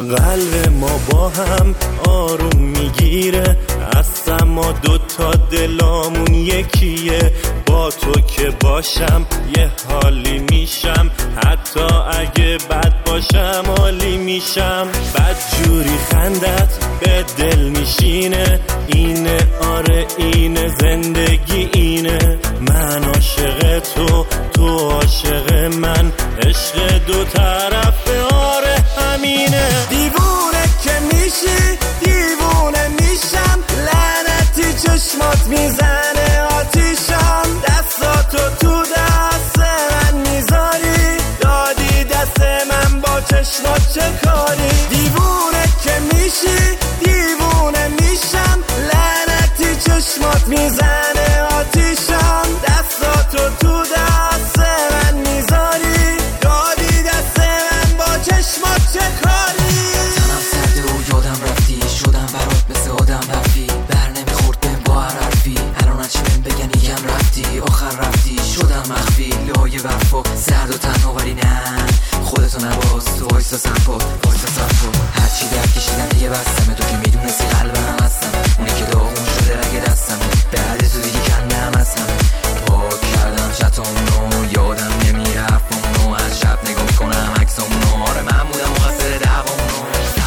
قلب ما با هم آروم میگیره، اصلا ما دوتا دلامون یکیه. با تو که باشم یه حالی میشم، حتی اگه بد باشم عالی میشم. بد جوری خندت به دل میشینه، اینه آره اینه زندگی اینه. من عاشق تو، تو عاشق من، عشق دو طرفه آره همینه. دیوونه که میشی دیوونه میشم، لعنتی چشمات میزنه آتیشم. دستاتو تو دست من میذاری، دادی دست من با چشمات چه کاری. دیوونه که میشی دیوونه میشم، لعنتی چشمات میزنه آتیشم. دستاتو تو دست من میذاری، دادی دست من با چشمات چه کاری. تنم سرده و یادم رفتی، شدم برات مثل آدم رفتی. بر نمیخورد بهم با هر حرفی، الان هرچی بهم بگن یکم رفتی. آخر رفتی شدم مخفی، لای برفا سرد و تنها ولی نه خودتو نباز. تو وایسا سنپا وایسا سنپا، هرچی درد کشیدم دیگه بستمه. تو که میدونستی قلبم هستم، اونی که داغون شده رگ دستم. بعد تو دیگه کندم از همه، پاک کردم چطامونو. یادم نمیره حرفامونو، از شب نگاه میکنم عکسامونو. آره من بودم مقصر دعوامونو.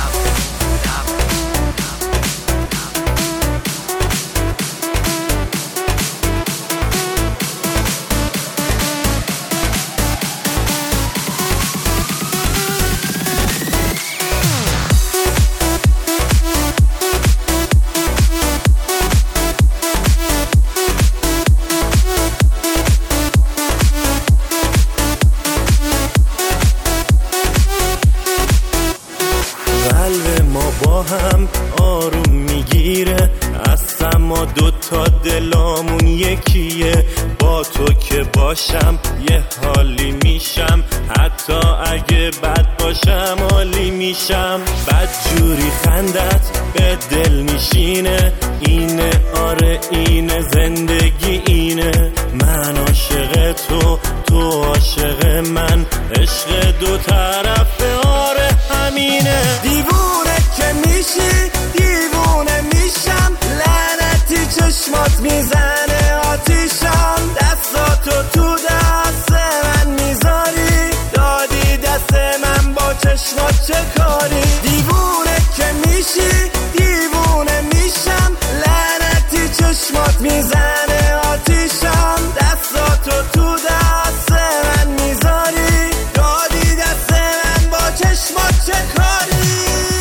قلب ما با هم آروم میگیره، اصلا ما دوتا دلامون یکیه. با تو که باشم یه حالی میشم، حتی اگه بد باشم عالی میشم. بد جوری خندت به دل میشینه، اینه آره اینه زندگی اینه. من عاشق تو، تو عاشق من، عشق دو طرفه آره همینه. دیوونه که میشی دیوونه میشم، لعنتی چشمات میزنه آتیشم. دستاتو تو دست من میذاری، دادی دست من با چشمات چه کاری. دیوونه که میشی دیوونه میشم، لعنتی چشمات میزنه آتیشم. دستاتو تو دست من میذاری، دادی دست من با چشمات چه کاری.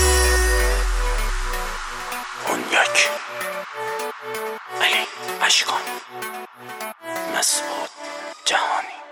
اون یک علی اشکان مسعود جهانی.